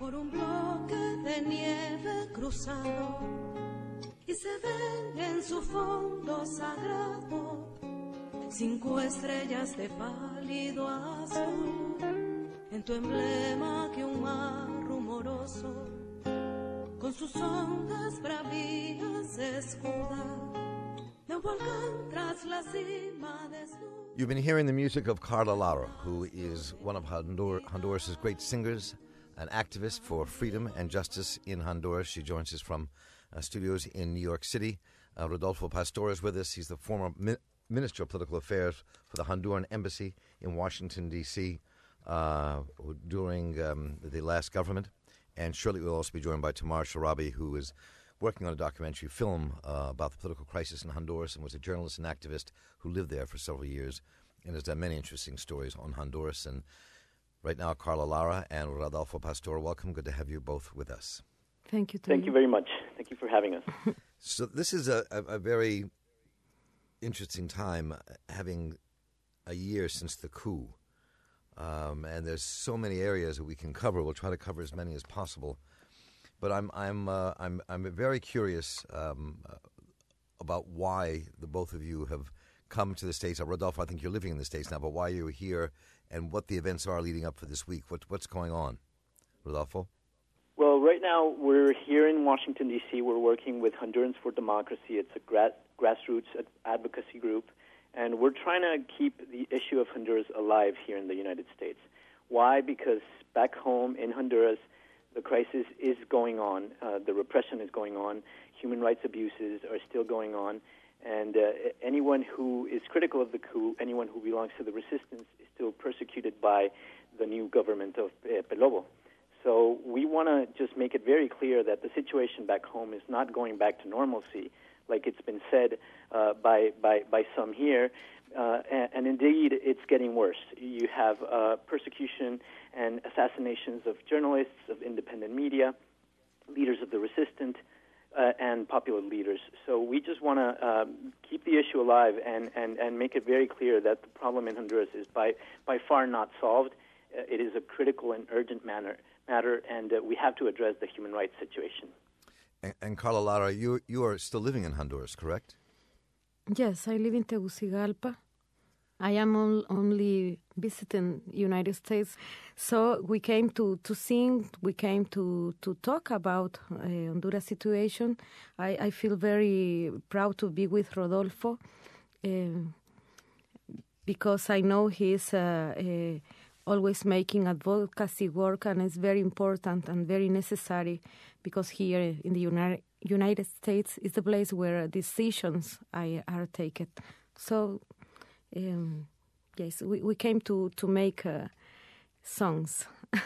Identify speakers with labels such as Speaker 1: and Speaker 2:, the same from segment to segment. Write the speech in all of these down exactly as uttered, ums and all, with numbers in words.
Speaker 1: por un bloque de nieve cruzado y se ven en su fondo sagrado cinco estrellas de pálido azul, en tu emblema que un mar rumoroso con sus ondas bravías escuda, de un volcán tras la cima desnuda.
Speaker 2: You've been hearing the music of Carla Lara, who is one of Hondur- Honduras' great singers, an activist for freedom and justice in Honduras. She joins us from uh, studios in New York City. Uh, Rodolfo Pastor is with us. He's the former mi- Minister of Political Affairs for the Honduran Embassy in Washington, D C uh, during um, the last government. And shortly we'll also be joined by Tamar Sharabi, who is working on a documentary film uh, about the political crisis in Honduras and was a journalist and activist who lived there for several years and has done many interesting stories on Honduras. And right now, Carla Lara and Rodolfo Pastor, welcome. Good to have you both with us.
Speaker 3: Thank you.
Speaker 4: Thank you very much. Thank you for having us.
Speaker 2: So this is a, a, a very interesting time, having a year since the coup. Um, and there's so many areas that we can cover. We'll try to cover as many as possible. But I'm I'm uh, I'm I'm very curious um, uh, about why the both of you have come to the States. Uh, Rodolfo, I think you're living in the States now, but why you're here and what the events are leading up for this week. What what's going on, Rodolfo?
Speaker 4: Well, right now we're here in Washington, D C We're working with Hondurans for Democracy. It's a gra- grassroots advocacy group, and we're trying to keep the issue of Honduras alive here in the United States. Why? Because back home in Honduras, the crisis is going on. Uh, the repression is going on. Human rights abuses are still going on. And uh, anyone who is critical of the coup, anyone who belongs to the resistance, is still persecuted by the new government of uh, Pelobo. So we want to just make it very clear that the situation back home is not going back to normalcy, like it's been said uh, by, by, by some here. Uh, and, and indeed, it's getting worse. You have uh, persecution and assassinations of journalists, of independent media, leaders of the resistance, uh, and popular leaders. So we just want to um, keep the issue alive and, and, and make it very clear that the problem in Honduras is by, by far not solved. Uh, it is a critical and urgent manner, matter, and uh, we have to address the human rights situation.
Speaker 2: And, and Carla Lara, you, you are still living in Honduras, correct?
Speaker 3: Yes, I live in Tegucigalpa. I am on, only visiting United States. So we came to, to sing, we came to, to talk about uh, Honduras situation. I, I feel very proud to be with Rodolfo uh, because I know he's uh, uh, always making advocacy work, and it's very important and very necessary because here in the United United States is the place where decisions are, are taken. So, um, yes, we, we came to, to make uh, songs.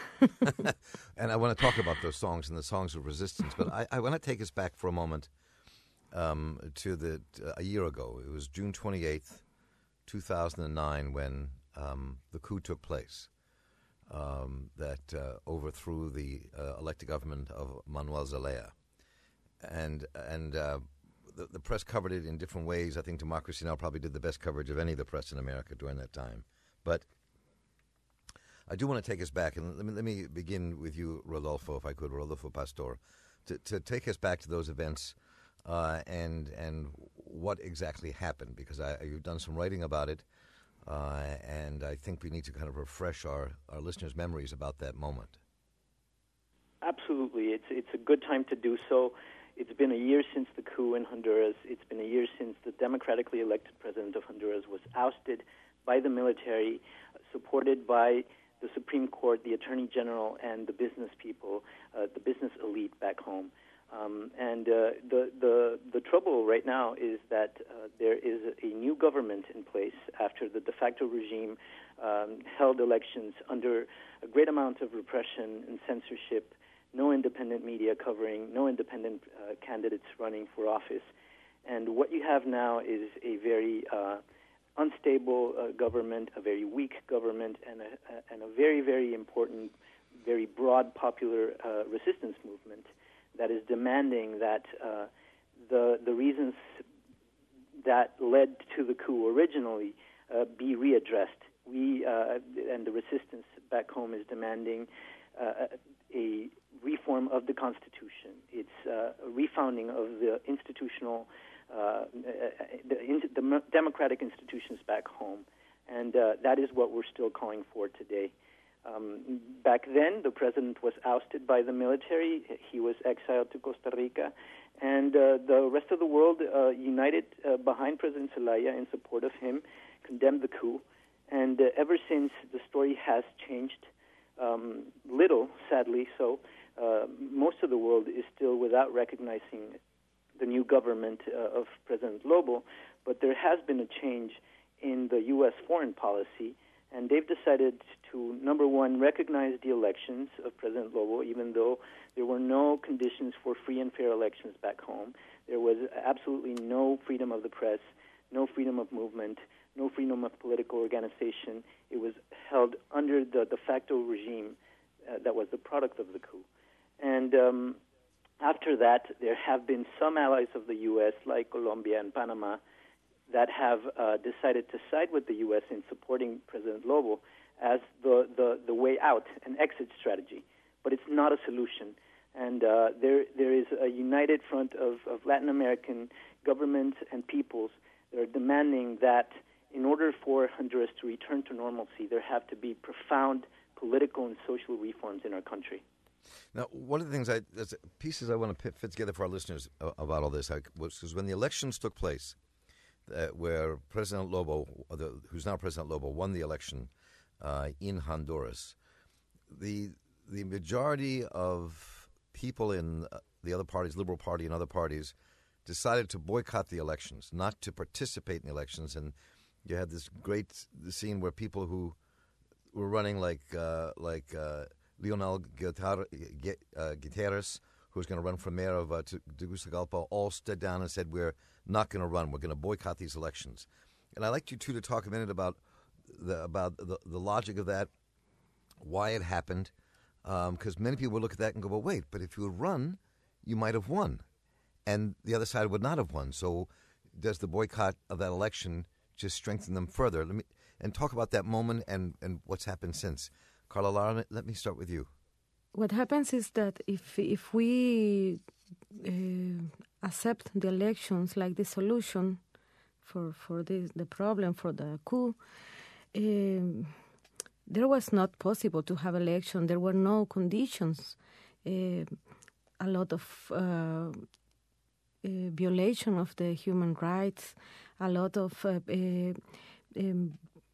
Speaker 2: And I want to talk about those songs and the songs of resistance, but I, I want to take us back for a moment um, to the uh, a year ago. It was June twenty-eighth, two thousand nine, when um, the coup took place um, that uh, overthrew the uh, elected government of Manuel Zelaya. And and uh, the, the press covered it in different ways. I think Democracy Now! Probably did the best coverage of any of the press in America during that time. But I do want to take us back, and let me, let me begin with you, Rodolfo, if I could, Rodolfo Pastor, to, to take us back to those events uh, and and what exactly happened, because I, you've done some writing about it, uh, and I think we need to kind of refresh our, our listeners' memories about that moment.
Speaker 4: Absolutely. It's, it's a good time to do so. It's been a year since the coup in Honduras. It's been a year since the democratically elected president of Honduras was ousted by the military, supported by the Supreme Court, the Attorney General, and the business people, uh, the business elite back home. Um, and uh, the, the, the trouble right now is that uh, there is a new government in place after the de facto regime um, held elections under a great amount of repression and censorship, no independent media covering, no independent uh, candidates running for office. And what you have now is a very uh, unstable uh, government, a very weak government, and a, a, and a very, very important, very broad popular uh, resistance movement that is demanding that uh, the the reasons that led to the coup originally uh, be readdressed. We uh, and the resistance back home is demanding uh, a reform of the Constitution. It's uh, a refounding of the institutional, uh, the, in, the democratic institutions back home. And uh, that is what we're still calling for today. Um, back then, the president was ousted by the military. He was exiled to Costa Rica. And uh, the rest of the world uh, united uh, behind President Zelaya in support of him, condemned the coup. And uh, ever since, the story has changed um, little, sadly so. Uh, most of the world is still without recognizing the new government uh, of President Lobo, but there has been a change in the U S foreign policy, and they've decided to, number one, recognize the elections of President Lobo, even though there were no conditions for free and fair elections back home. There was absolutely no freedom of the press, no freedom of movement, no freedom of political organization. It was held under the de facto regime uh, that was the product of the coup. And um, after that, there have been some allies of the U S, like Colombia and Panama, that have uh, decided to side with the U S in supporting President Lobo as the, the, the way out, an exit strategy. But it's not a solution. And uh, there there is a united front of, of Latin American governments and peoples that are demanding that in order for Honduras to return to normalcy, there have to be profound political and social reforms in our country.
Speaker 2: Now, one of the things I, pieces I want to fit together for our listeners about all this, was because when the elections took place, uh, where President Lobo, the, who's now President Lobo, won the election uh, in Honduras, the the majority of people in the other parties, Liberal Party and other parties, decided to boycott the elections, not to participate in the elections. And you had this great scene where people who were running like uh, like uh, Leonel Guterres, who was going to run for mayor of uh, Tegucigalpa, all stood down and said, we're not going to run. We're going to boycott these elections. And I'd like you two to talk a minute about the about the, the logic of that, why it happened, because um, many people would look at that and go, well, wait, but if you had run, you might have won. And the other side would not have won. So does the boycott of that election just strengthen them further? Let me and talk about that moment and, and what's happened since. Carla Lara, let me start with you.
Speaker 3: What happens is that if if we uh, accept the elections like the solution for for the the problem, for the coup, um, there was not possible to have election. There were no conditions. Uh, a lot of uh, uh, violation of the human rights, a lot of uh, uh, um,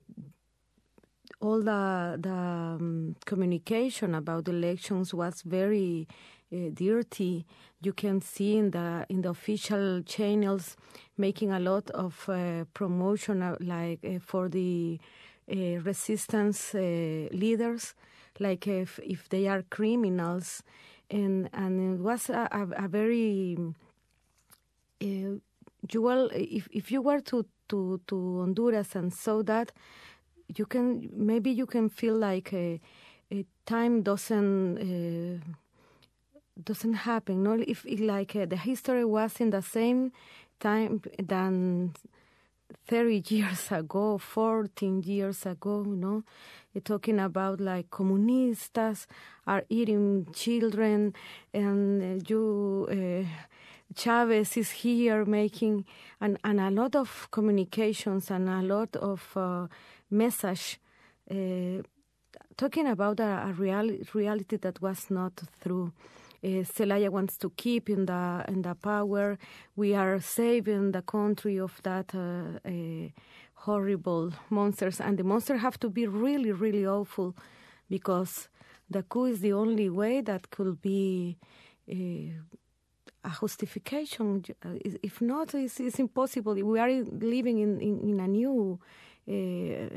Speaker 3: all the the um, communication about elections was very uh, dirty. You can see in the in the official channels making a lot of uh, promotion, uh, like uh, for the uh, resistance uh, leaders, like if if they are criminals, and and it was a, a, a very uh, you will if if you were to to to Honduras and saw that. You can maybe you can feel like a, a time doesn't uh, doesn't happen. No, if like uh, the history was in the same time than thirty years ago, fourteen years ago. No, you're talking about like comunistas are eating children, and uh, you. Uh, Chavez is here making and, and a lot of communications and a lot of uh, message uh, talking about a, a real, reality that was not true. Uh, Zelaya wants to keep in the in the power. We are saving the country of that uh, uh, horrible monsters, and the monsters have to be really, really awful, because the coup is the only way that could be. Uh, A justification. If not, it's, it's impossible. We are living in, in, in a new uh,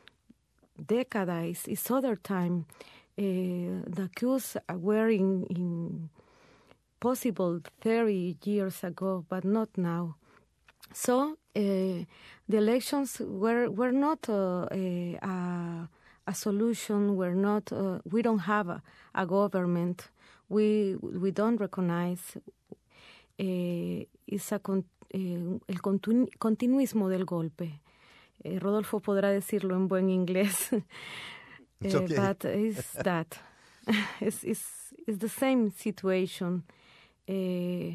Speaker 3: decade. It's, it's other time. Uh, the coups were in, in possible thirty years ago, but not now. So uh, the elections were were not uh, a, a, a solution. We're not. Uh, we don't have a, a government. We we don't recognize. Eh, esa con, eh, el continu, continuismo del golpe. Eh, Rodolfo podrá decirlo en buen inglés.
Speaker 2: It's
Speaker 3: uh,
Speaker 2: okay.
Speaker 3: But it's that. it's, it's, it's the same situation uh,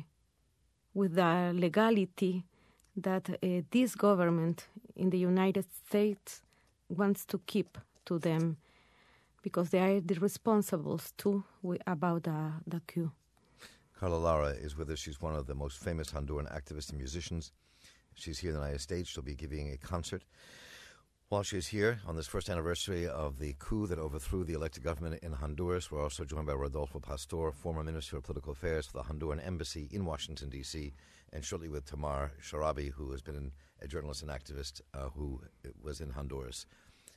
Speaker 3: with the legality that uh, this government in the United States wants to keep to them, because they are the responsibles too about the, the coup.
Speaker 2: Carla Lara is with us. She's one of the most famous Honduran activists and musicians. She's here in the United States. She'll be giving a concert while she's here on this first anniversary of the coup that overthrew the elected government in Honduras. We're also joined by Rodolfo Pastor, former Minister of Political Affairs for the Honduran Embassy in Washington, D C, and shortly with Tamar Sharabi, who has been a journalist and activist uh, who was in Honduras.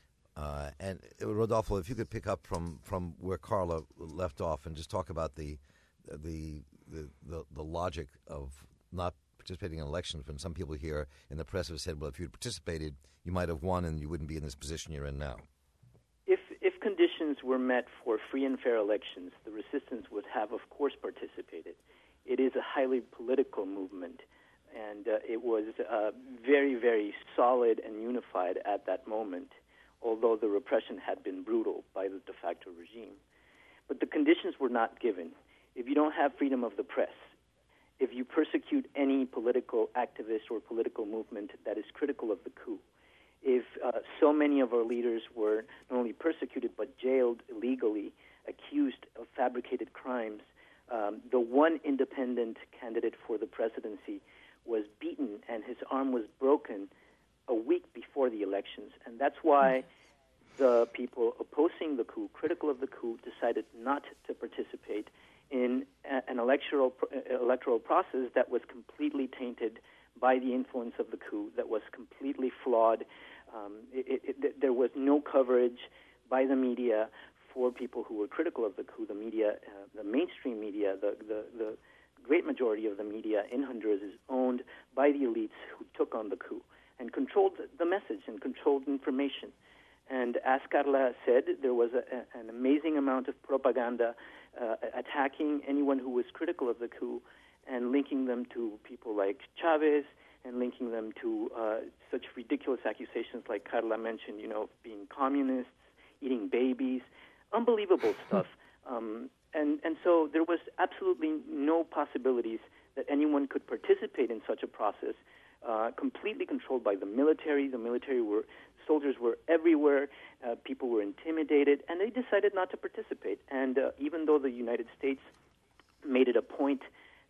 Speaker 2: Uh, and uh, Rodolfo, if you could pick up from, from where Carla left off and just talk about the the the the, the logic of not participating in elections, when some people here in the press have said, well, if you'd participated, you might have won and you wouldn't be in this position you're in now.
Speaker 4: If if conditions were met for free and fair elections, the resistance would have, of course, participated. It is a highly political movement, and uh, it was uh, very, very solid and unified at that moment, although the repression had been brutal by the de facto regime. But the conditions were not given. If you don't have freedom of the press, if you persecute any political activist or political movement that is critical of the coup, if uh, so many of our leaders were not only persecuted but jailed illegally, accused of fabricated crimes, um, the one independent candidate for the presidency was beaten and his arm was broken a week before the elections. And that's why the people opposing the coup, critical of the coup, decided not to participate in a, an electoral uh, electoral process that was completely tainted by the influence of the coup, that was completely flawed. Um, it, it, it, there was no coverage by the media for people who were critical of the coup. The media, uh, the mainstream media, the, the, the great majority of the media in Honduras is owned by the elites who took on the coup and controlled the message and controlled information. And as Carla said, there was a, a, an amazing amount of propaganda uh, attacking anyone who was critical of the coup and linking them to people like Chavez and linking them to uh, such ridiculous accusations like Carla mentioned, you know, being communists, eating babies, unbelievable stuff. Um, and, and so there was absolutely no possibilities that anyone could participate in such a process, uh, completely controlled by the military. The military were, soldiers were everywhere, uh, people were intimidated, and they decided not to participate. And uh, even though the United States made it a point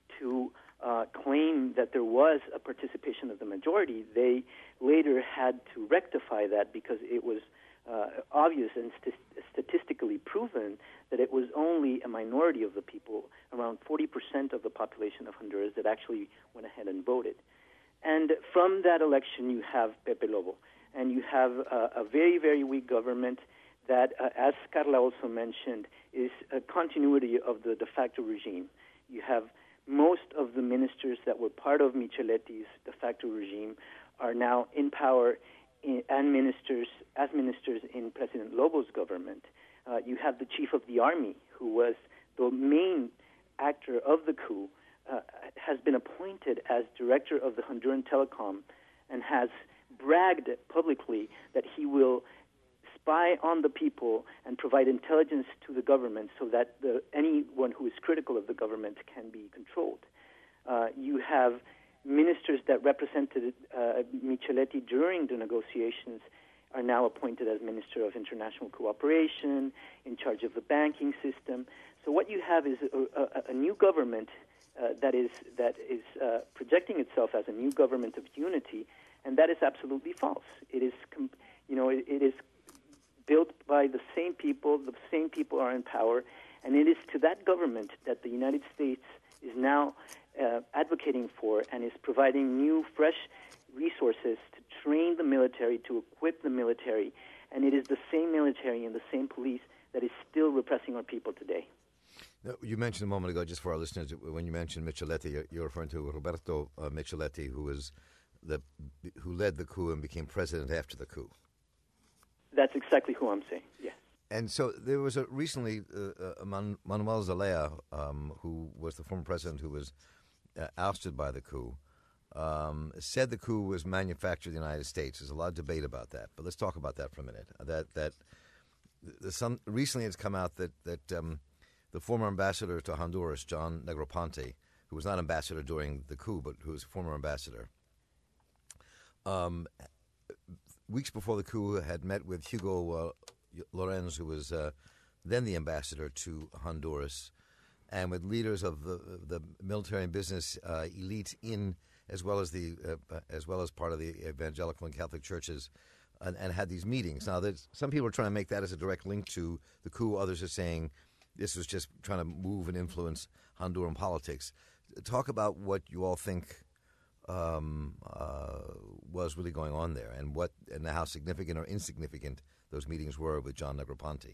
Speaker 4: to uh, claim that there was a participation of the majority, they later had to rectify that because it was uh, obvious and st- statistically proven that it was only a minority of the people, around forty percent of the population of Honduras, that actually went ahead and voted. And from that election, you have Pepe Lobo, and you have uh, a very, very weak government that, uh, as Carla also mentioned, is a continuity of the de facto regime. You have most of the ministers that were part of Micheletti's de facto regime are now in power in, and ministers as ministers in President Lobo's government. Uh, you have the chief of the army, who was the main actor of the coup, uh, has been appointed as director of the Honduran Telecom and has bragged publicly that he will spy on the people and provide intelligence to the government so that the, anyone who is critical of the government can be controlled. Uh, you have ministers that represented uh, Micheletti during the negotiations are now appointed as Minister of International Cooperation, in charge of the banking system. So what you have is a, a, a new government uh, that is that is uh, projecting itself as a new government of unity, and that is absolutely false. It is, com- you know, it, it is built by the same people. The same people are in power, and it is to that government that the United States is now uh, advocating for and is providing new, fresh resources to train the military, to equip the military, and it is the same military and the same police that is still repressing our people today.
Speaker 2: Now, you mentioned a moment ago, just for our listeners, when you mentioned Micheletti, you're, you're referring to Roberto uh, Micheletti, who was the who led the coup and became president after the coup.
Speaker 4: That's exactly who I'm saying, yes.
Speaker 2: And so there was a recently uh, uh, Man- Manuel Zelaya, um, who was the former president who was uh, ousted by the coup, um, said the coup was manufactured in the United States. There's a lot of debate about that, but let's talk about that for a minute. That that the, some recently it's come out that that um, the former ambassador to Honduras, John Negroponte, who was not ambassador during the coup, but who was a former ambassador, um, weeks before the coup had met with Hugo uh, Lorenz, who was uh, then the ambassador to Honduras, and with leaders of the the military and business uh, elite in, as well as the uh, as well as part of the evangelical and Catholic churches, and, and had these meetings. Now, there's, some people are trying to make that as a direct link to the coup. Others are saying this was just trying to move and influence Honduran politics. Talk about what you all think um, uh, was really going on there, and what and how significant or insignificant those meetings were with John Negroponte.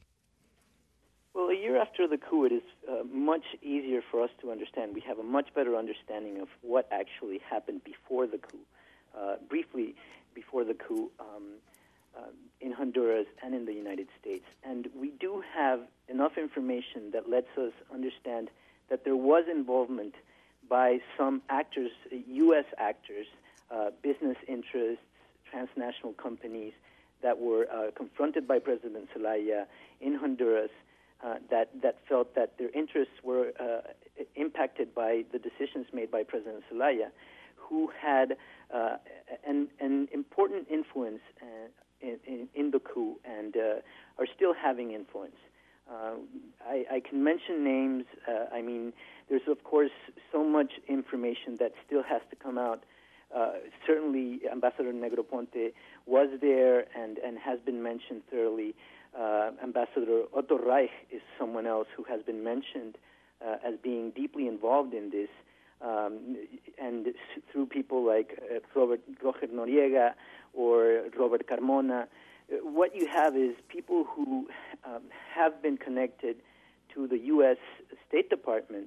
Speaker 4: Well, a year after the coup, it is uh, much easier for us to understand. We have a much better understanding of what actually happened before the coup. Uh, briefly, before the coup um, uh, in Honduras and in the United States. And we do have enough information that lets us understand that there was involvement by some actors, U S actors, uh, business interests, transnational companies that were uh, confronted by President Zelaya in Honduras, uh, that, that felt that their interests were uh, impacted by the decisions made by President Zelaya, who had uh, an, an important influence uh, in, in, in the coup and uh, are still having influence. Uh, I, I can mention names. Uh, I mean, there's, of course, so much information that still has to come out. Uh, certainly, Ambassador Negroponte was there and, and has been mentioned thoroughly. Uh, Ambassador Otto Reich is someone else who has been mentioned uh, as being deeply involved in this, um, and through people like uh, Robert Roger Noriega or Robert Carmona. What you have is people who um, have been connected to the U S State Department,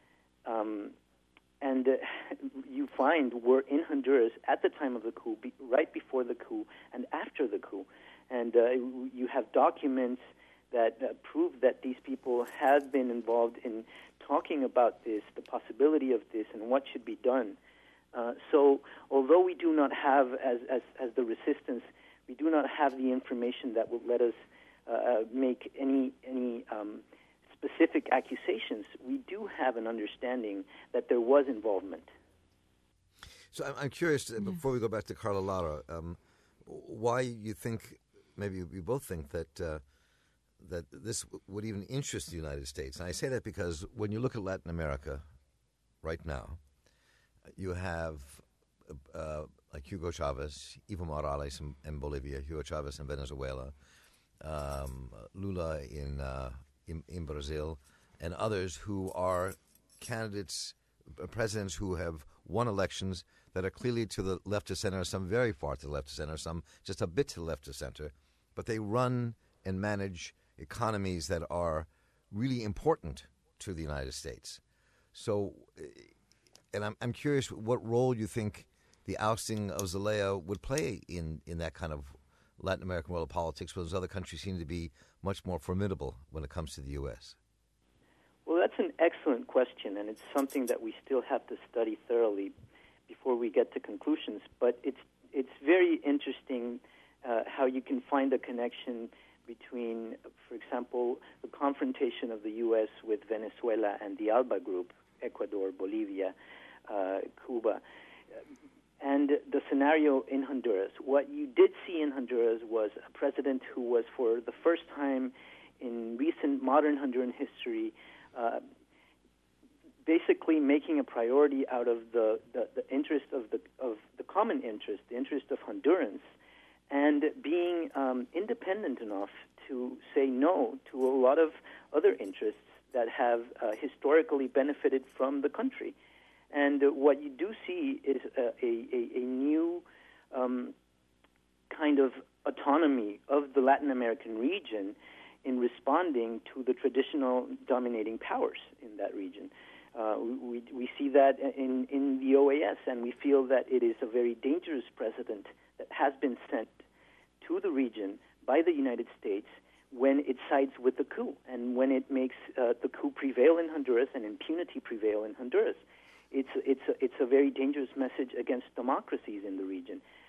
Speaker 4: um, and uh, you find were in Honduras at the time of the coup, be, right before the coup, and after the coup. And uh, you have documents that uh, prove that these people have been involved in talking about this, the possibility of this, and what should be done. Uh, so although we do not have, as, as, as the resistance, we do not have the information that will let us uh, make any any um, specific accusations, we do have an understanding that there was involvement.
Speaker 2: So I'm, I'm curious, yeah. before we go back to Carla Lara, um, why you think, maybe you both think that uh, that this would even interest the United States. And I say that because when you look at Latin America right now, you have uh, like Hugo Chavez, Evo Morales in, in Bolivia, Hugo Chavez in Venezuela, um, Lula in, uh, in in Brazil, and others who are candidates, presidents who have won elections that are clearly to the left of center, some very far to the left of center, some just a bit to the left of center, but they run and manage economies that are really important to the United States. So, and I'm I'm curious what role you think the ousting of Zelaya would play in, in that kind of Latin American world of politics, where those other countries seem to be much more formidable when it comes to the U S.
Speaker 4: Well, that's an excellent question, and it's something that we still have to study thoroughly before we get to conclusions. But it's it's very interesting uh, how you can find a connection between, for example, the confrontation of the U S with Venezuela and the ALBA group, Ecuador, Bolivia, uh, Cuba, and the scenario in Honduras. What you did see in Honduras was a president who was, for the first time in recent modern Honduran history, uh, basically making a priority out of the, the, the interest of the of the common interest, the interest of Hondurans, and being um, independent enough to say no to a lot of other interests that have uh, historically benefited from the country. And uh, what you do see is a, a, a new um, kind of autonomy of the Latin American region in responding to the traditional dominating powers in that region. Uh, we, we see that in, in the O A S, and we feel that it is a very dangerous precedent that has been sent to the region by the United States when it sides with the coup and when it makes uh, the coup prevail in Honduras and impunity prevail in Honduras. It's, it's, a, it's a very dangerous message against democracies in the region.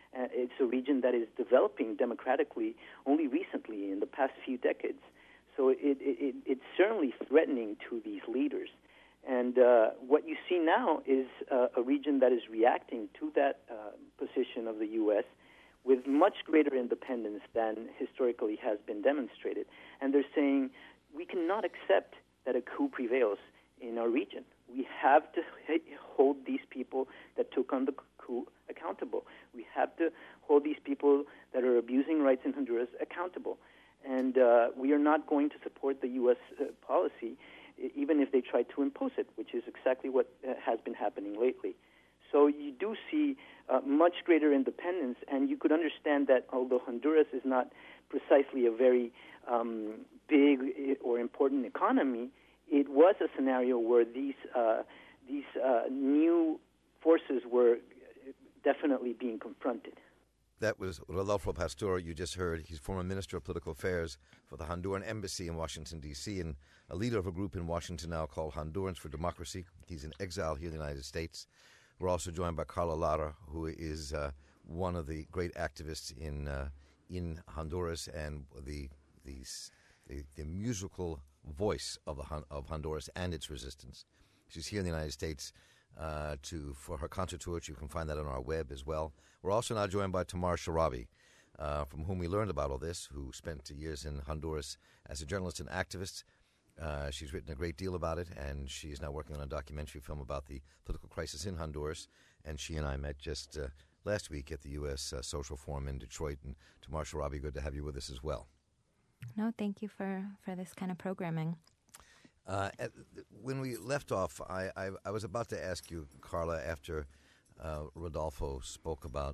Speaker 4: Uh, it's a region that is developing democratically only recently in the past few decades. So it, it, it's certainly threatening to these leaders. And uh, what you see now is uh, a region that is reacting to that uh, position of the U S with much greater independence than historically has been demonstrated. And they're saying, we cannot accept that a coup prevails in our region. We have to hold these people that took on the coup accountable. We have to hold these people that are abusing rights in Honduras accountable. And uh, we are not going to support the U S uh, policy, even if they try to impose it, which is exactly what uh, has been happening lately. So you do see uh, much greater independence, and you could understand that although Honduras is not precisely a very um, big or important economy, it was a scenario where these uh, these uh, new forces were definitely being confronted.
Speaker 2: That was Rodolfo Pastor, you just heard. He's former Minister of Political Affairs for the Honduran Embassy in Washington, D C, and a leader of a group in Washington now called Hondurans for Democracy. He's in exile here in the United States. We're also joined by Carla Lara, who is uh, one of the great activists in uh, in Honduras and the, the the the musical voice of the of Honduras and its resistance. She's here in the United States uh, to for her concert tour. You can find that on our web as well. We're also now joined by Tamar Sharabi, uh, from whom we learned about all this, who spent years in Honduras as a journalist and activist. Uh, she's written a great deal about it, and she is now working on a documentary film about the political crisis in Honduras. And she and I met just uh, last week at the U S Uh, Social Forum in Detroit. And Tamar Sharabi, good to have you with us as well.
Speaker 5: No, thank you for, for this kind of programming.
Speaker 2: Uh, at, when we left off, I, I, I was about to ask you, Carla, after uh, Rodolfo spoke about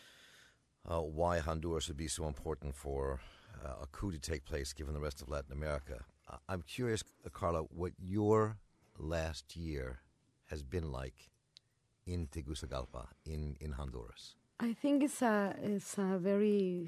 Speaker 2: uh, why Honduras would be so important for uh, a coup to take place given the rest of Latin America. Uh, I'm curious, uh, Carla, what your last year has been like in Tegucigalpa, in, in Honduras.
Speaker 3: I think it's a, it's a very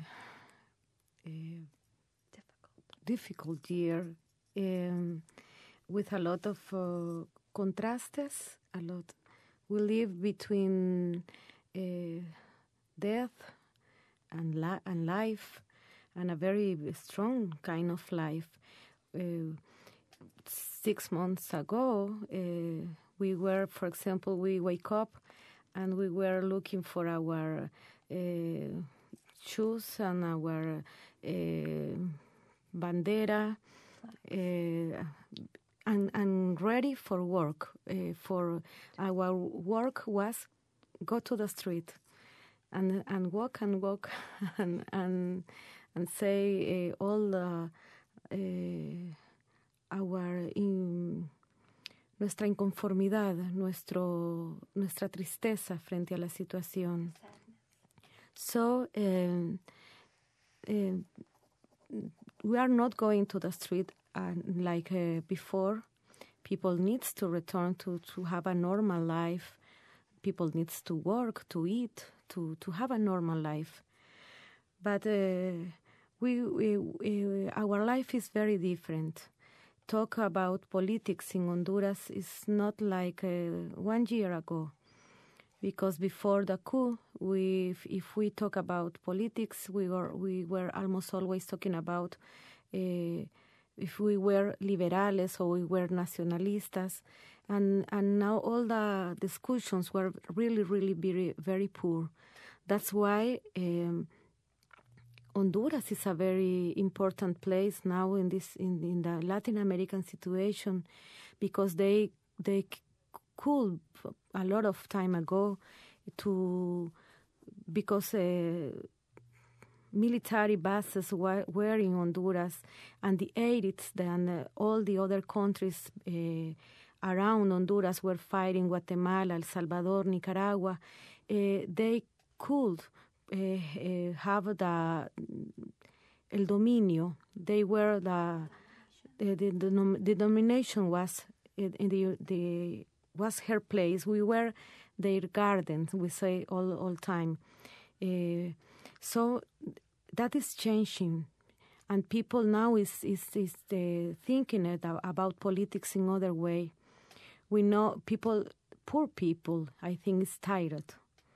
Speaker 3: uh, difficult. difficult year. Um, with a lot of uh, contrastes, a lot. We live between uh, death and, la- and life, and a very strong kind of life. Uh, six months ago, uh, we were, for example, we wake up and we were looking for our uh, shoes and our uh, bandera, uh, And, and ready for work. Uh, for our work was go to the street and and walk and walk and and and say uh, all the, uh, our in, nuestra inconformidad, nuestro nuestra tristeza frente a la situación. So uh, uh, we are not going to the street. And like uh, before, people needs to return to, to have a normal life. People needs to work, to eat, to, to have a normal life. But uh, we, we, we our life is very different. Talk about politics in Honduras is not like uh, one year ago. Because before the coup, we if, if we talk about politics, we were we were almost always talking about. Uh, if we were liberales or we were nacionalistas, and and now all the discussions were really, really very, very poor. That's why um, Honduras is a very important place now in this in, in the Latin American situation, because they they could a lot of time ago to because. Uh, Military bases were, were in Honduras, and the eighties, then uh, all the other countries uh, around Honduras were fighting, Guatemala, El Salvador, Nicaragua. Uh, they could uh, uh, have the el dominio. They were the the the, the, the domination was in the the was her place. We were their gardens. We say all all time. Uh, so. That is changing, and people now is is is uh, thinking it, about politics in other way. We know people, poor people, I think, is tired.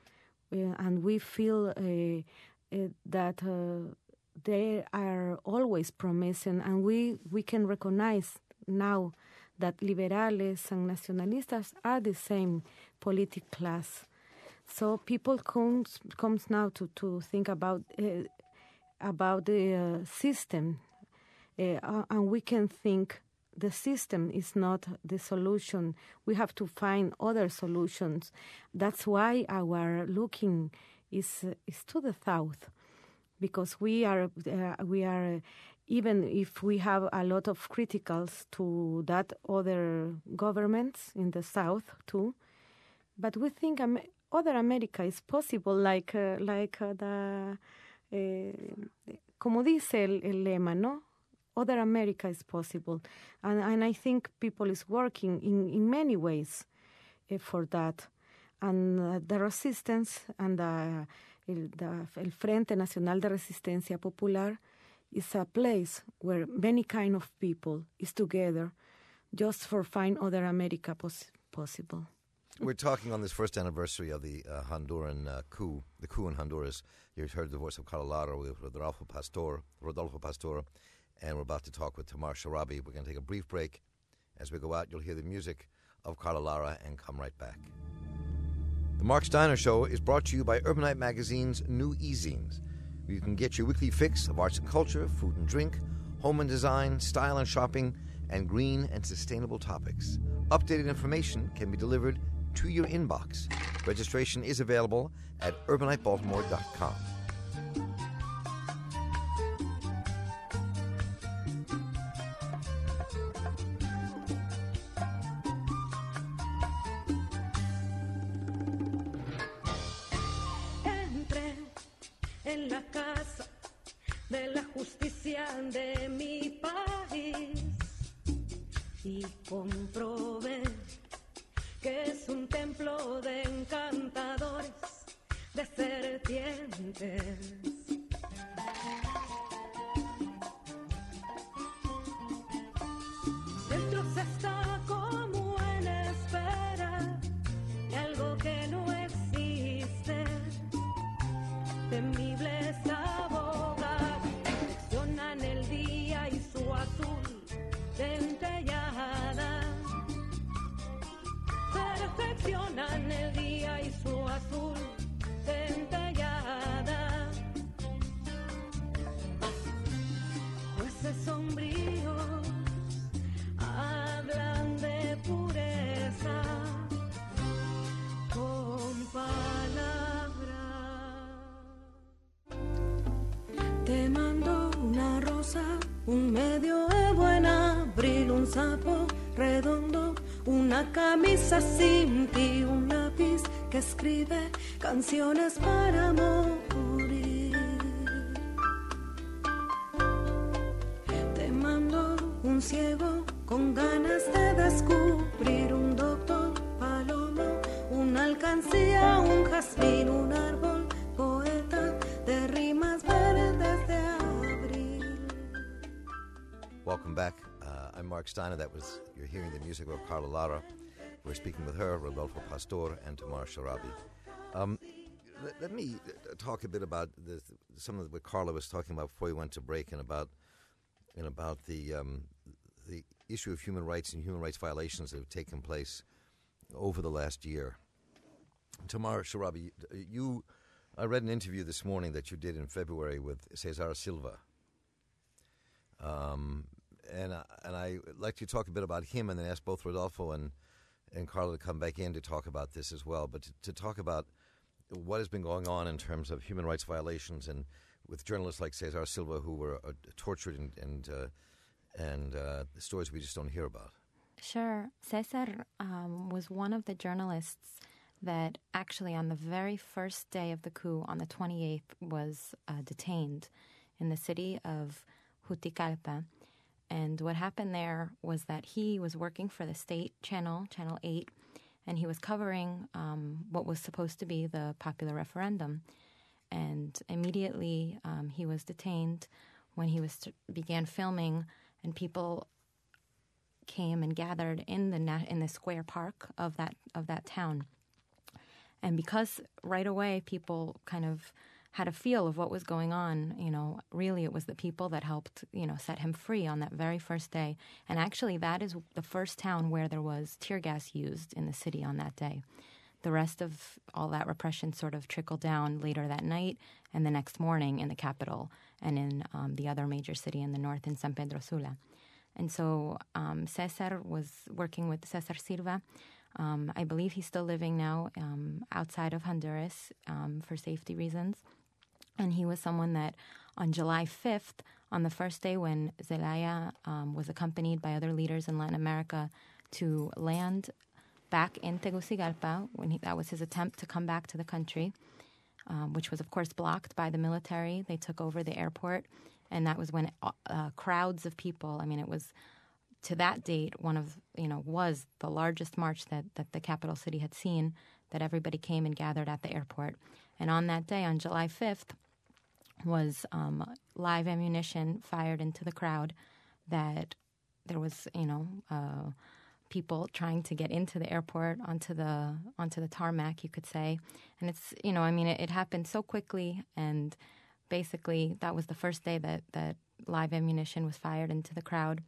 Speaker 3: uh, and we feel uh, uh, that uh, they are always promising, and we, we can recognize now that liberales and nacionalistas are the same political class. So people comes comes now to, to think about uh, about the uh, system, uh, and we can think the system is not the solution. We have to find other solutions. That's why our looking is uh, is to the south, because we are uh, we are. Even if we have a lot of criticals to that other governments in the south too, but we think Am- other America is possible, like uh, like uh, the eh, como dice el, el lema, no? Other America is possible, and and I think people is working in, in many ways uh, for that, and uh, the resistance and the el, the el Frente Nacional de Resistencia Popular is a place where many kind of people is together just for find other America pos- possible.
Speaker 2: We're talking on this first anniversary of the uh, Honduran uh, coup, the coup in Honduras. You've heard the voice of Carla Lara with Rodolfo Pastor, Rodolfo Pastor, and we're about to talk with Tamar Sharabi. We're going to take a brief break. As we go out, you'll hear the music of Carla Lara and come right back. The Mark Steiner Show is brought to you by Urbanite Magazine's new e-zines. You can get your weekly fix of arts and culture, food and drink, home and design, style and shopping, and green and sustainable topics. Updated information can be delivered to your inbox. Registration is available at urbanite baltimore dot com.
Speaker 1: En la casa de la justicia de mi país y comprobé que es un templo de encantadores, de serpientes. Dentro se está como en espera de algo que no existe. Temibles abogados perfeccionan el día y su azul dentellada. Perfeccionan el día y su azul dentellada. Jueces sombríos hablan de pureza con palabras. Te mando una rosa, un medio de buen abril, un sapo redondo, una camisa sin ti, un lápiz que escribe canciones para morir. Te mando un ciego con ganas de descubrir, un doctor palomo, una alcancía, un jazmín, un árbol poeta de rimas verdes de abril.
Speaker 2: Welcome back. Uh, I'm Mark Steiner. That was, you're hearing the music of Carla Lara. We're speaking with her, Rodolfo Pastor, and Tamar Sharabi. Um, let, let me talk a bit about the, some of what Carla was talking about before we went to break, and about and about the um, the issue of human rights and human rights violations that have taken place over the last year. Tamar Sharabi, you, I read an interview this morning that you did in February with Cesar Silva. Um, and I, and I'd like to talk a bit about him, and then ask both Rodolfo and, and Carla to come back in to talk about this as well. But to, to talk about what has been going on in terms of human rights violations, and with journalists like Cesar Silva who were uh, tortured, and and, uh, and uh, the stories we just don't hear about.
Speaker 5: Sure. Cesar um, was one of the journalists that actually on the very first day of the coup, on the twenty-eighth, was uh, detained in the city of Juticalpa. And what happened there was that he was working for the state channel, Channel eight, and he was covering um, what was supposed to be the popular referendum. And immediately um, he was detained when he was t- began filming, and people came and gathered in the na- in the square park of that of that town. And because right away people kind of had a feel of what was going on, you know, really it was the people that helped, you know, set him free on that very first day. And actually that is the first town where there was tear gas used in the city on that day. The rest of all that repression sort of trickled down later that night and the next morning in the capital and in um, the other major city in the north in San Pedro Sula. And so um, Cesar was working with Cesar Silva. Um, I believe he's still living now um, outside of Honduras um, for safety reasons. And he was someone that on July fifth, on the first day when Zelaya um, was accompanied by other leaders in Latin America to land back in Tegucigalpa, when he, that was his attempt to come back to the country, um, which was, of course, blocked by the military. They took over the airport, and that was when uh, crowds of people, I mean, it was, to that date, one of, you know, was the largest march that, that the capital city had seen, that everybody came and gathered at the airport. And on that day, on July fifth, was um, live ammunition fired into the crowd, that there was, you know, uh, people trying to get into the airport, onto the onto the tarmac, you could say. And it's, you know, I mean, it, it happened so quickly, and basically that was the first day that, that live ammunition was fired into the crowd.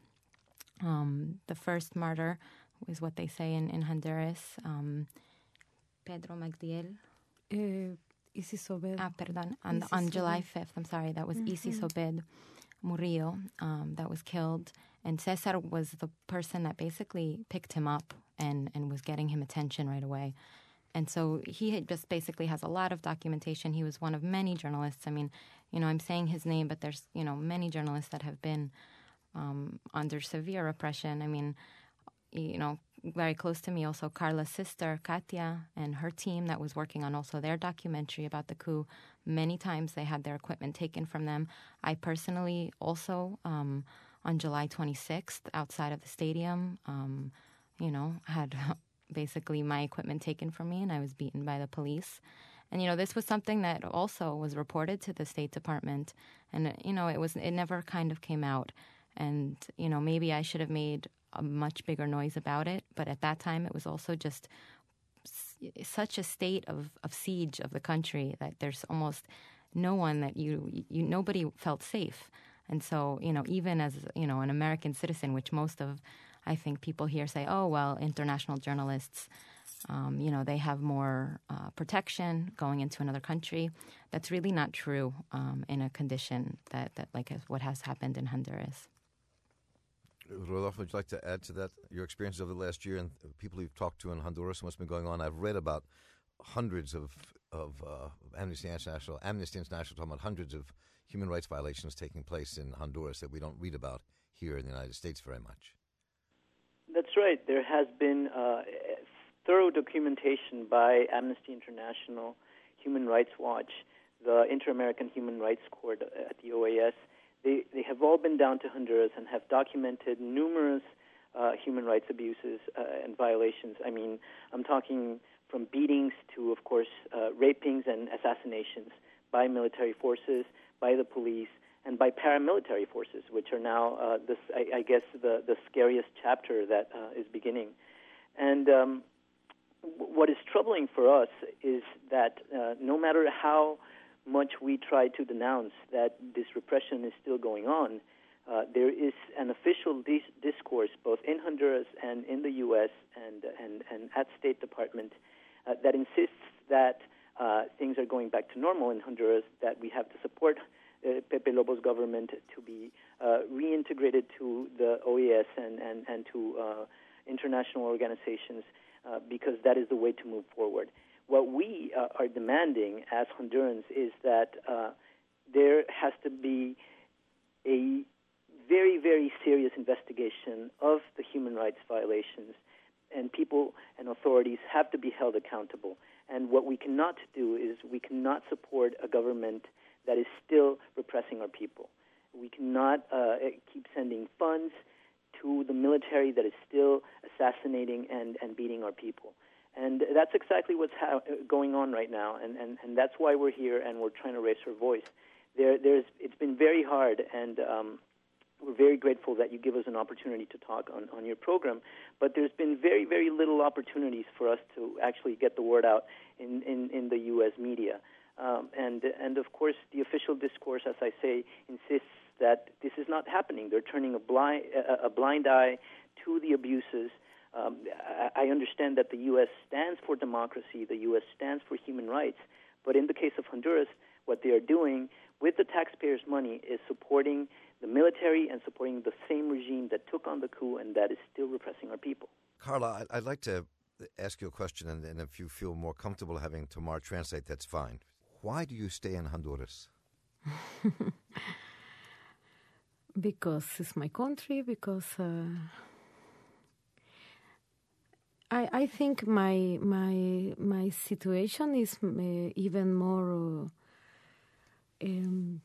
Speaker 5: Um, the first martyr was what they say in, in Honduras, um, Pedro Magdiel.
Speaker 3: Uh, Isis Obed.
Speaker 5: Ah, perdón. On, on July fifth, I'm sorry, that was mm-hmm. Isis Obed Murillo um, that was killed. And Cesar was the person that basically picked him up and, and was getting him attention right away. And so he had just basically has a lot of documentation. He was one of many journalists. I mean, you know, I'm saying his name, but there's, you know, many journalists that have been um, under severe repression. I mean, you know, very close to me also, Carla's sister, Katia, and her team that was working on also their documentary about the coup. Many times they had their equipment taken from them. I personally also, um, on July twenty-sixth, outside of the stadium, um, you know, had basically my equipment taken from me, and I was beaten by the police. And, you know, this was something that also was reported to the State Department, and, you know, it was it never kind of came out. And, you know, maybe I should have made a much bigger noise about it, but at that time it was also just s- such a state of, of siege of the country that there's almost no one that you, you, nobody felt safe. And so, you know, even as, you know, an American citizen, which most of, I think, people here say, oh, well, international journalists, um, you know, they have more uh, protection going into another country. That's really not true um, in a condition that, that like what has happened in Honduras.
Speaker 2: Rodolfo, would you like to add to that, your experiences over the last year and people you've talked to in Honduras and what's been going on? I've read about hundreds of, of uh, Amnesty International, Amnesty International talking about hundreds of human rights violations taking place in Honduras that we don't read about here in the United States very much.
Speaker 4: That's right. There has been uh, thorough documentation by Amnesty International, Human Rights Watch, the Inter-American Human Rights Court at the O A S. They they have all been down to Honduras and have documented numerous uh, human rights abuses uh, and violations. I mean, I'm talking from beatings to, of course, uh, rapings and assassinations by military forces, by the police, and by paramilitary forces, which are now, uh, this I, I guess, the, the scariest chapter that uh, is beginning. And um, w- what is troubling for us is that uh, no matter how much we try to denounce that this repression is still going on, uh, there is an official dis- discourse both in Honduras and in the U S and and, and at State Department uh, that insists that uh, things are going back to normal in Honduras, that we have to support uh, Pepe Lobo's government to be uh, reintegrated to the O A S and, and, and to uh, international organizations uh, because that is the way to move forward. What we uh, are demanding as Hondurans is that uh, there has to be a very, very serious investigation of the human rights violations, and people and authorities have to be held accountable. And what we cannot do is we cannot support a government that is still repressing our people. We cannot uh, keep sending funds to the military that is still assassinating and, and beating our people. And that's exactly what's ha- going on right now, and, and, and that's why we're here and we're trying to raise our voice. There, there's, it's been very hard, and um, we're very grateful that you give us an opportunity to talk on, on your program. But there's been very, very little opportunities for us to actually get the word out in, in, in the U S media. Um, and, and, of course, the official discourse, as I say, insists that this is not happening. They're turning a blind, a, a blind eye to the abuses. Um, I, I understand that the U S stands for democracy, the U S stands for human rights, but in the case of Honduras, what they are doing with the taxpayers' money is supporting the military and supporting the same regime that took on the coup and that is still repressing our people.
Speaker 2: Carla, I'd like to ask you a question, and, and if you feel more comfortable having Tamar translate, that's fine. Why do you stay in Honduras?
Speaker 3: Because it's my country, because uh, I I think my my my situation is uh, even more. Uh, um,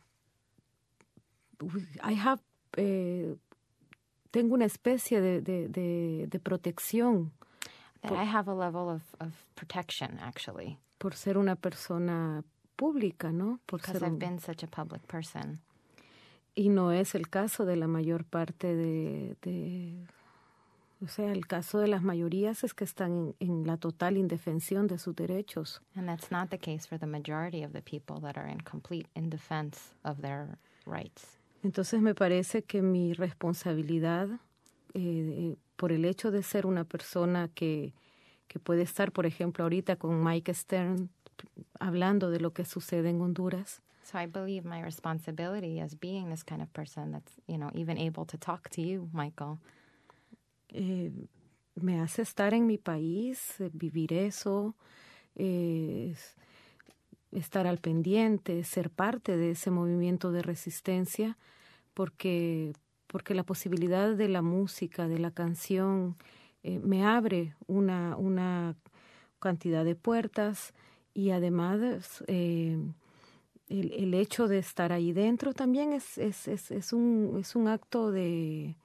Speaker 3: I have uh, tengo una especie de de, de, de protección.
Speaker 5: That I have a level of, of protection, actually.
Speaker 3: Por ser una persona pública, ¿no? Por
Speaker 5: Because
Speaker 3: ser
Speaker 5: I've
Speaker 3: un,
Speaker 5: been such a public person.
Speaker 3: y no es el caso de la mayor parte de, de o sea, el caso de las mayorías es que están en, en la total indefensión de sus derechos.
Speaker 5: And that's not the case for the majority of the people that are in complete indefense of their rights.
Speaker 3: Entonces me parece que mi responsabilidad, eh, por el hecho de ser una persona que, que puede estar, por ejemplo, ahorita con Mike Stern hablando de lo que sucede en Honduras.
Speaker 5: So I believe my responsibility as being this kind of person that's, you know, even able to talk to you, Michael.
Speaker 3: Eh, me hace estar en mi país, eh, vivir eso, eh, estar al pendiente, ser parte de ese movimiento de resistencia, porque, porque la posibilidad de la música, de la canción, eh, me abre una, una cantidad de puertas y además eh, el, el hecho de estar ahí dentro también es, es, es, es, un, es un acto de...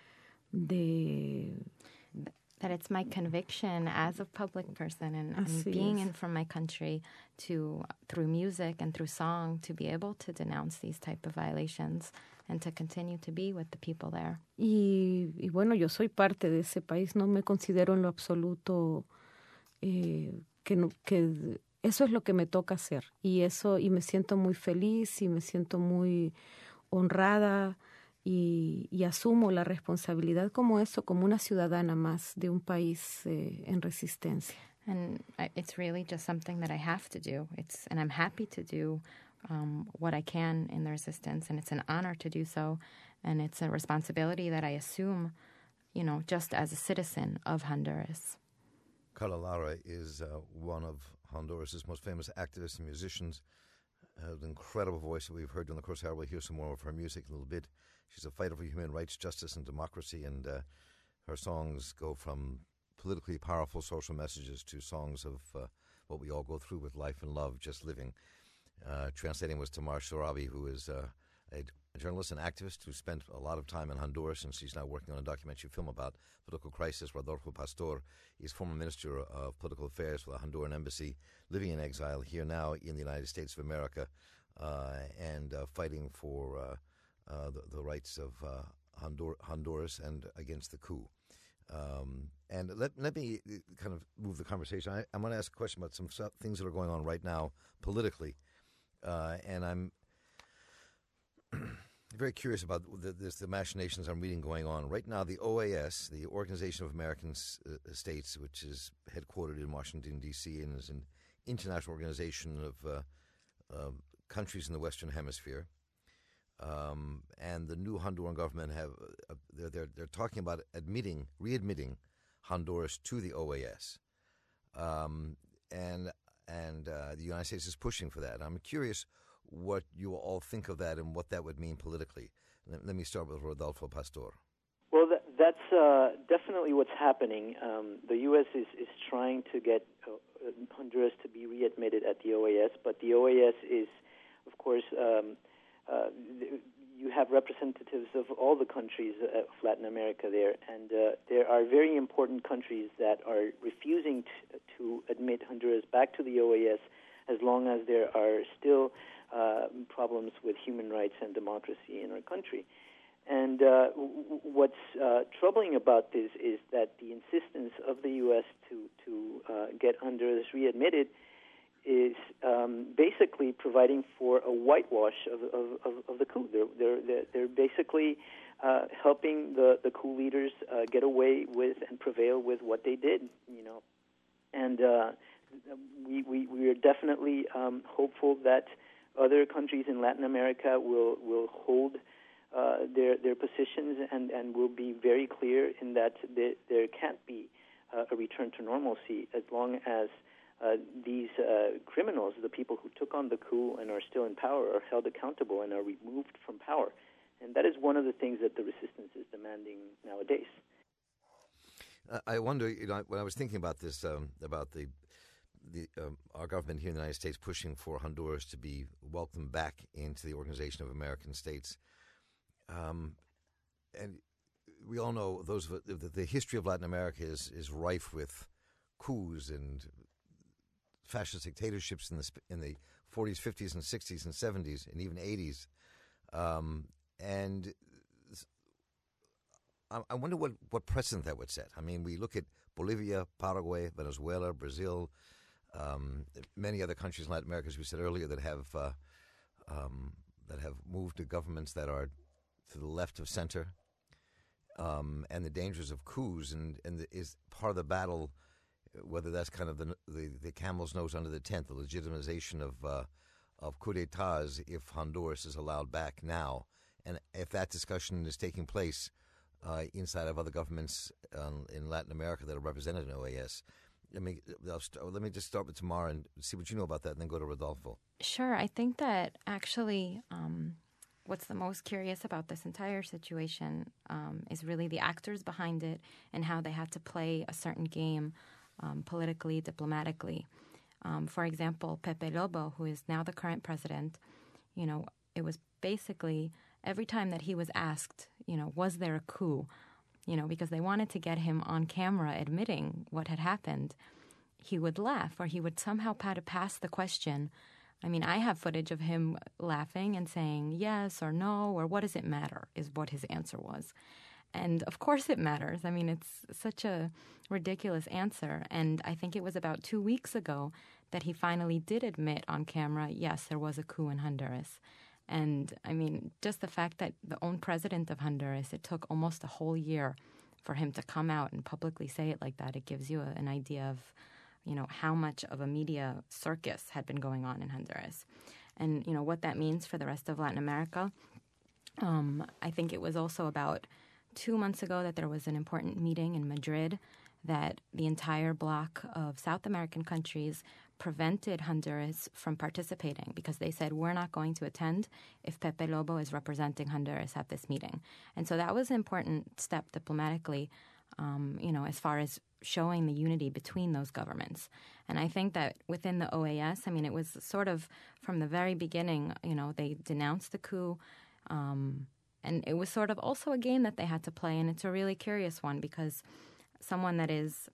Speaker 3: de
Speaker 5: that it's my conviction as a public person and, and being in from my country to, through music and through song, to be able to denounce these type of violations and to continue to be with the people there.
Speaker 3: Y, y bueno, yo soy parte de ese país, no me considero en lo absoluto eh, que, no, que eso es lo que me toca hacer. Y eso, y me siento muy feliz y me siento muy honrada. Y, y asumo la responsabilidad como eso, como una ciudadana más de un país eh, en resistencia.
Speaker 5: And I, it's really just something that I have to do. It's and I'm happy to do um, what I can in the resistance, and it's an honor to do so, and it's a responsibility that I assume, you know, just as a citizen of Honduras.
Speaker 2: Carla Lara is uh, one of Honduras' most famous activists and musicians. Uh, an incredible voice that we've heard during the course of the hour. We'll hear some more of her music in a little bit. She's a fighter for human rights, justice, and democracy, and uh, her songs go from politically powerful social messages to songs of uh, what we all go through with life and love, just living. Uh, translating was Tamar Sharabi, who is uh, a, a journalist and activist who spent a lot of time in Honduras, and she's now working on a documentary film about political crisis. Rodolfo Pastor is former Minister of Political Affairs for the Honduran Embassy, living in exile here now in the United States of America, uh, and uh, fighting for uh, uh, the, the rights of uh, Hondur- Honduras and against the coup. Um, and let let me kind of move the conversation. I, I'm going to ask a question about some stuff, things that are going on right now politically, uh, and I'm very curious about the, this, the machinations I'm reading going on right now. The O A S, the Organization of American uh, States, which is headquartered in Washington D C and is an international organization of uh, uh, countries in the Western Hemisphere. Um, and the new Honduran government have uh, they're, they're they're talking about admitting, readmitting Honduras to the O A S, um, and and uh, the United States is pushing for that. I'm curious what you all think of that and what that would mean politically. Let, let me start with Rodolfo Pastor.
Speaker 4: Well, that, that's uh, definitely what's happening. Um, the U S is, is trying to get uh, Honduras to be readmitted at the O A S, but the O A S is, of course. Um, Uh, you have representatives of all the countries of Latin America there, and uh, there are very important countries that are refusing t- to admit Honduras back to the O A S as long as there are still uh, problems with human rights and democracy in our country. And uh, w- what's uh, troubling about this is that the insistence of the U S to to uh, get Honduras readmitted is um, basically providing for a whitewash of, of, of, of the coup. They're they're they're, they're basically uh, helping the the coup leaders uh, get away with and prevail with what they did. You know, and uh, we we we are definitely um, hopeful that other countries in Latin America will will hold Uh, their their positions and, and will be very clear in that there, there can't be uh, a return to normalcy as long as uh, these uh, criminals, the people who took on the coup and are still in power, are held accountable and are removed from power. And that is one of the things that the resistance is demanding nowadays.
Speaker 2: Uh, I wonder, you know, when I was thinking about this, um, about the the um, our government here in the United States pushing for Honduras to be welcomed back into the Organization of American States. Um, and we all know those of, the, the history of Latin America is, is rife with coups and fascist dictatorships in the in the forties, fifties, and sixties, and seventies, and even eighties. Um, and I, I wonder what, what precedent that would set. I mean, we look at Bolivia, Paraguay, Venezuela, Brazil, um, many other countries in Latin America, as we said earlier, that have uh, um, that have moved to governments that are to the left of center, um, and the dangers of coups, and, and the, is part of the battle, whether that's kind of the, the, the camel's nose under the tent, the legitimization of uh, of coup d'etats if Honduras is allowed back now, and if that discussion is taking place uh, inside of other governments um, in Latin America that are represented in O A S. Let me I'll start, let me just start with Tamara and see what you know about that, and then go to Rodolfo.
Speaker 5: Sure, I think that actually. Um What's the most curious about this entire situation um, is really the actors behind it and how they had to play a certain game um, politically, diplomatically. Um, for example, Pepe Lobo, who is now the current president, you know, it was basically every time that he was asked, you know, was there a coup, you know, because they wanted to get him on camera admitting what had happened, he would laugh or he would somehow pass the question. I mean, I have footage of him laughing and saying yes or no, or what does it matter, is what his answer was. And of course it matters. I mean, it's such a ridiculous answer. And I think it was about two weeks ago that he finally did admit on camera, yes, there was a coup in Honduras. And, I mean, just the fact that the own president of Honduras, it took almost a whole year for him to come out and publicly say it like that, it gives you a, an idea of you know, how much of a media circus had been going on in Honduras. And, you know, what that means for the rest of Latin America. Um, I think it was also about two months ago that there was an important meeting in Madrid that the entire bloc of South American countries prevented Honduras from participating because they said, we're not going to attend if Pepe Lobo is representing Honduras at this meeting. And so that was an important step diplomatically, um, you know, as far as showing the unity between those governments. And I think that within the O A S, I mean, it was sort of from the very beginning, you know, they denounced the coup. Um, and it was sort of also a game that they had to play. And it's a really curious one because someone that is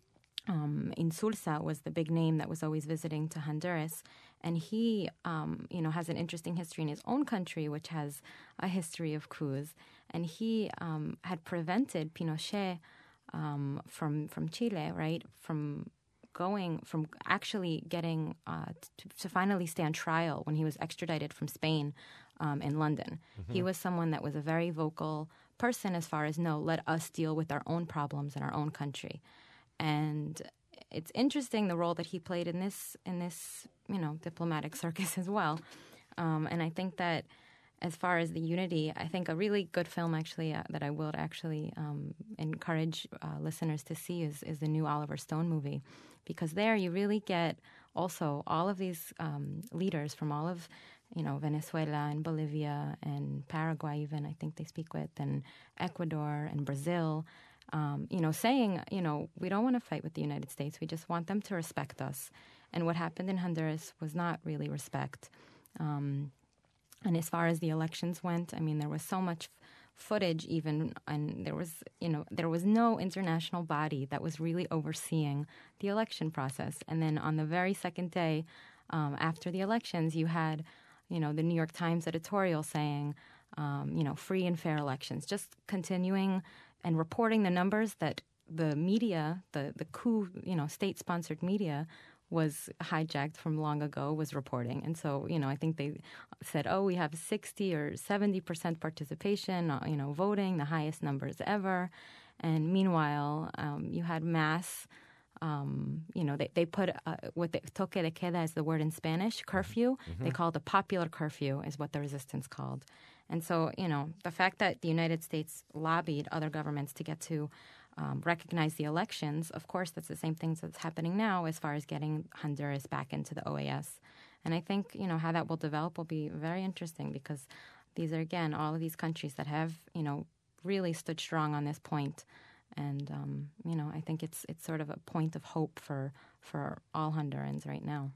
Speaker 5: um, Insulza was the big name that was always visiting to Honduras. And he, um, you know, has an interesting history in his own country, which has a history of coups. And he um, had prevented Pinochet Um, from from Chile, right, from going, from actually getting uh, to, to finally stand trial when he was extradited from Spain um, in London. Mm-hmm. He was someone that was a very vocal person as far as, no, let us deal with our own problems in our own country. And it's interesting the role that he played in this, in this you know, diplomatic circus as well. Um, and I think that as far as the unity, I think a really good film actually uh, that I will actually um, encourage uh, listeners to see is, is the new Oliver Stone movie, because there you really get also all of these um, leaders from all of, you know, Venezuela and Bolivia and Paraguay even, I think they speak with, and Ecuador and Brazil, um, you know, saying, you know, we don't want to fight with the United States. We just want them to respect us. And what happened in Honduras was not really respect. Um And as far as the elections went, I mean, there was so much footage even, and there was, you know, there was no international body that was really overseeing the election process. And then on the very second day um, after the elections, you had, you know, the New York Times editorial saying, um, you know, free and fair elections, just continuing and reporting the numbers that the media, the, the coup, you know, state-sponsored media was hijacked from long ago, was reporting. And so, you know, I think they said, oh, we have sixty or seventy percent participation, you know, voting, the highest numbers ever. And meanwhile, um, you had mass, um, you know, they, they put uh, what they, toque de queda is the word in Spanish, curfew. Mm-hmm. They called a popular curfew is what the resistance called. And so, you know, the fact that the United States lobbied other governments to get to um, recognize the elections, of course, that's the same things that's happening now as far as getting Honduras back into the O A S. And I think, you know, how that will develop will be very interesting because these are, again, all of these countries that have, you know, really stood strong on this point. And, um, you know, I think it's it's sort of a point of hope for, for all Hondurans right now.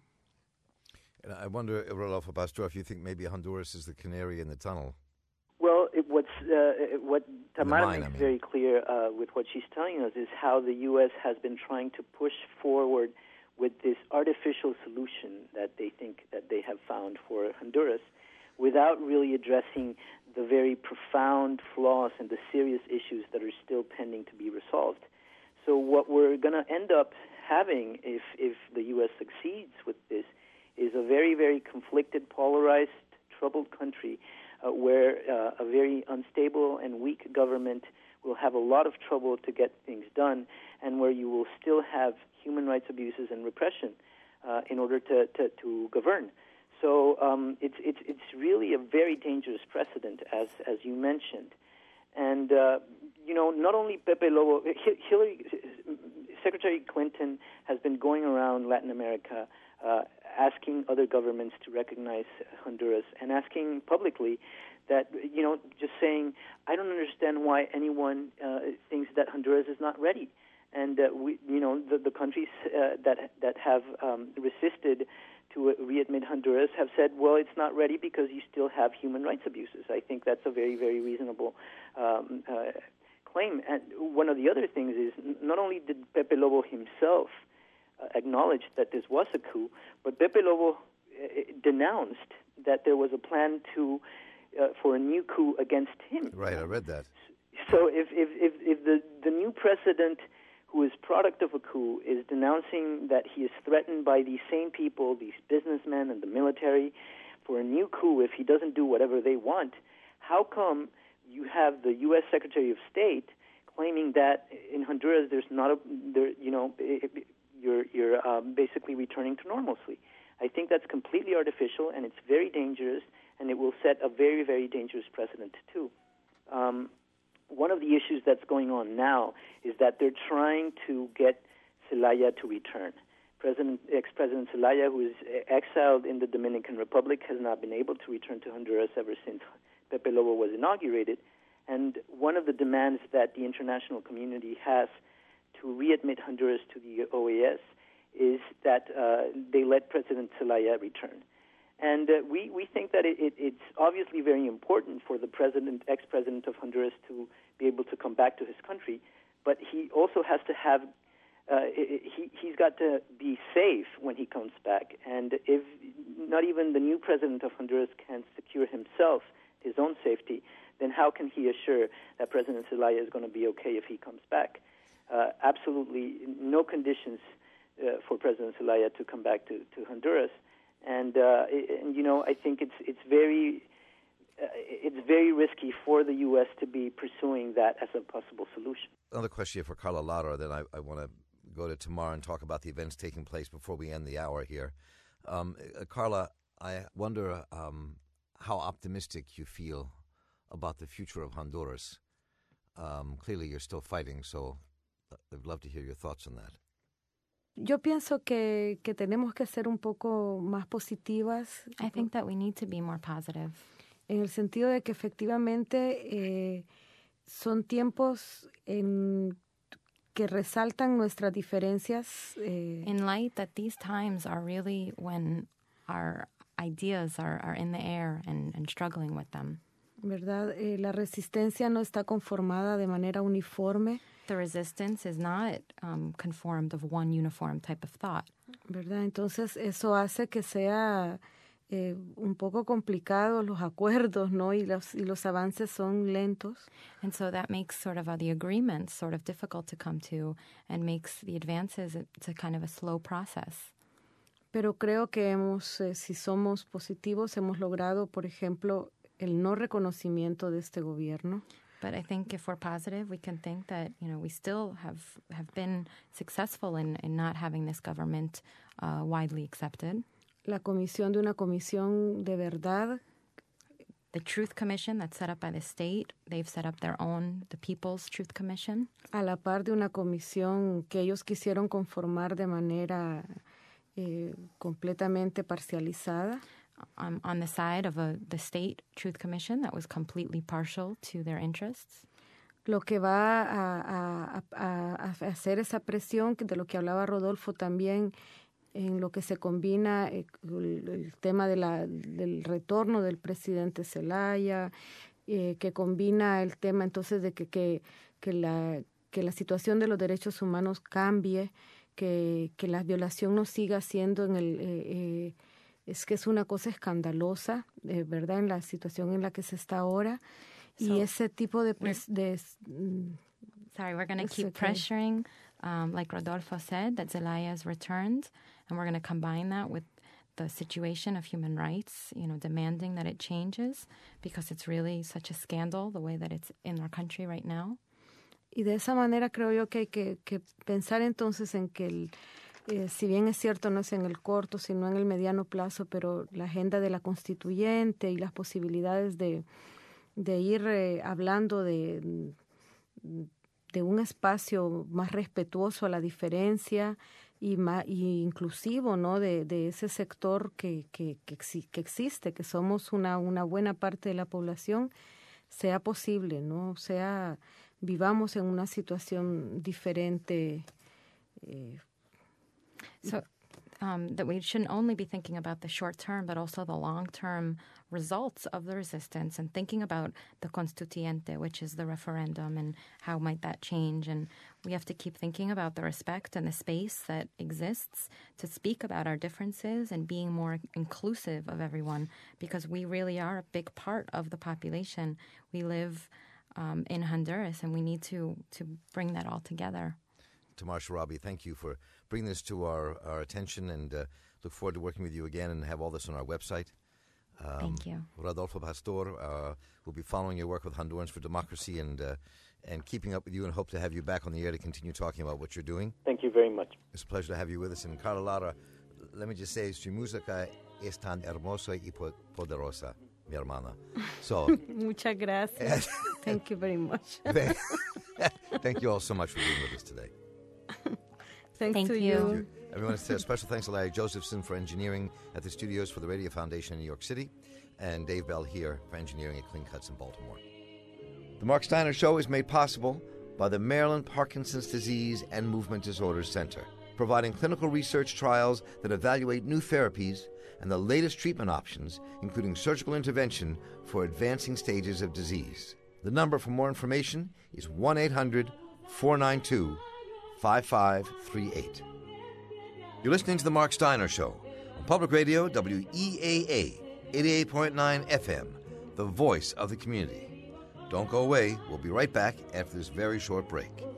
Speaker 2: And I wonder, Rodolfo Pastor, if you think maybe Honduras is the canary in the tunnel.
Speaker 4: Well, it, what's uh, what Tamara
Speaker 2: mine,
Speaker 4: makes
Speaker 2: I mean.
Speaker 4: very clear uh, with what she's telling us is how the U S has been trying to push forward with this artificial solution that they think that they have found for Honduras without really addressing the very profound flaws and the serious issues that are still pending to be resolved. So what we're going to end up having if, if the U S succeeds with this is a very, very conflicted, polarized, troubled country uh, where uh, a very unstable and weak government will have a lot of trouble to get things done, and where you will still have human rights abuses and repression uh, in order to, to, to govern. So um, it's it's it's really a very dangerous precedent, as as you mentioned, and uh, you know not only Pepe Lobo, Hillary, Secretary Clinton has been going around Latin America uh, asking other governments to recognize Honduras and asking publicly that you know just saying I don't understand why anyone uh, thinks that Honduras is not ready, and uh, we you know the the countries uh, that that have um, resisted to readmit Honduras have said, well, it's not ready because you still have human rights abuses. I think that's a very, very reasonable um, uh, claim. And one of the other things is not only did Pepe Lobo himself uh, acknowledge that this was a coup, but Pepe Lobo uh, denounced that there was a plan to uh, for a new coup against him.
Speaker 2: Right, I read that.
Speaker 4: So if, if, if, if the, the new president who is product of a coup, is denouncing that he is threatened by these same people, these businessmen and the military, for a new coup if he doesn't do whatever they want, how come you have the U S Secretary of State claiming that in Honduras there's not a, there, you know, you're, you're um, basically returning to normalcy? I think that's completely artificial, and it's very dangerous, and it will set a very, very dangerous precedent, too. Um, One of the issues that's going on now is that they're trying to get Zelaya to return. President, ex-President Zelaya, who is exiled in the Dominican Republic, has not been able to return to Honduras ever since Pepe Lobo was inaugurated. And one of the demands that the international community has to readmit Honduras to the O A S is that uh, they let President Zelaya return. And uh, we, we think that it, it, it's obviously very important for the president, ex-president of Honduras to be able to come back to his country, but he also has to have, uh, he, he's got to be safe when he comes back. And if not even the new president of Honduras can secure himself his own safety, then how can he assure that President Zelaya is going to be okay if he comes back? Uh, absolutely no conditions uh, for President Zelaya to come back to, to Honduras. And, uh, and you know, I think it's it's very uh, it's very risky for the U S to be pursuing that as a possible solution.
Speaker 2: Another question for Carla Lara, then I, I want to go to Tamar and talk about the events taking place before we end the hour here. Um, uh, Carla, I wonder um, how optimistic you feel about the future of Honduras. Um, clearly, you're still fighting, so I'd love to hear your thoughts on that.
Speaker 3: Yo pienso que, que tenemos que ser un poco más positivas.
Speaker 5: I think that we need to be more positive.
Speaker 3: En el sentido de que efectivamente eh, son tiempos en que resaltan nuestras diferencias. Eh,
Speaker 5: In light that these times are really when our ideas are, are in the air and, and struggling with them.
Speaker 3: ¿Verdad? Eh, la resistencia no está conformada de manera uniforme.
Speaker 5: The resistance is not um, conformed of one uniform type of thought.
Speaker 3: ¿Verdad? Entonces eso hace que sea eh, un poco complicados los acuerdos, ¿no? Y los, y los avances son lentos.
Speaker 5: And so that makes sort of uh, the agreements sort of difficult to come to and makes the advances it's a kind of a slow process.
Speaker 3: Pero creo que hemos, eh, si somos positivos, hemos logrado, por ejemplo, el no reconocimiento de este gobierno.
Speaker 5: But I think if we're positive, we can think that, you know, we still have, have been successful in, in not having this government uh, widely accepted.
Speaker 3: La comisión de una comisión de verdad.
Speaker 5: The Truth Commission that's set up by the state, they've set up their own, the People's Truth Commission.
Speaker 3: A la par de una comisión que ellos quisieron conformar de manera eh, completamente parcializada.
Speaker 5: Um, on the side of a, the state Truth Commission that was completely partial to their interests.
Speaker 3: Lo que va a, a, a, a hacer esa presión de lo que hablaba Rodolfo también, en lo que se combina el, el tema de la, del retorno del presidente Zelaya, eh, que combina el tema entonces de que, que, que, la, que la situación de los derechos humanos cambie, que, que la violación no siga siendo en el... Eh, eh, es que es una cosa escandalosa, eh, ¿verdad?, en la situación en la que se está ahora. So, y ese tipo de... Pres, de mm,
Speaker 5: sorry, we're going to keep okay. pressuring, um, like Rodolfo said, that Zelaya has returned, and we're going to combine that with the situation of human rights, you know, demanding that it changes, because it's really such a scandal, the way that it's in our country right now.
Speaker 3: Y de esa manera creo yo que hay que, que pensar entonces en que el... Eh, si bien es cierto, no es en el corto, sino en el mediano plazo, pero la agenda de la constituyente y las posibilidades de, de ir eh, hablando de, de un espacio más respetuoso a la diferencia y, más, y inclusivo, ¿no?, de, de ese sector que, que, que, que existe, que somos una, una buena parte de la población, sea posible, ¿no? Sea, vivamos en una situación diferente. Eh,
Speaker 5: So um, that we shouldn't only be thinking about the short term, but also the long-term results of the resistance and thinking about the constituyente, which is the referendum, and how might that change. And we have to keep thinking about the respect and the space that exists to speak about our differences and being more inclusive of everyone, because we really are a big part of the population. We live um, in Honduras, and we need to, to bring that all together.
Speaker 2: Tamar Sharabi, thank you for bringing this to our, our attention, and uh, look forward to working with you again and have all this on our website.
Speaker 5: Um, thank you.
Speaker 2: Rodolfo Pastor, uh, we'll be following your work with Hondurans for Democracy and uh, and keeping up with you, and hope to have you back on the air to continue talking about what you're doing.
Speaker 4: Thank you very much.
Speaker 2: It's a pleasure to have you with us. And Carla Lara, let me just say, su música es tan hermosa y poderosa, mi hermana. So,
Speaker 3: muchas gracias. Thank you very much.
Speaker 2: Thank you all so much for being with us today.
Speaker 3: Thanks
Speaker 5: Thank
Speaker 3: to
Speaker 5: you.
Speaker 3: you.
Speaker 2: Thank you. Everyone, say a special thanks to Larry Josephson for engineering at the studios for the Radio Foundation in New York City, and Dave Bell here for engineering at Clean Cuts in Baltimore. The Mark Steiner Show is made possible by the Maryland Parkinson's Disease and Movement Disorders Center, providing clinical research trials that evaluate new therapies and the latest treatment options, including surgical intervention for advancing stages of disease. The number for more information is one eight hundred four nine two five five three eight. You're listening to The Mark Steiner Show on Public Radio, W E A A, eighty-eight point nine F M, the voice of the community. Don't go away. We'll be right back after this very short break.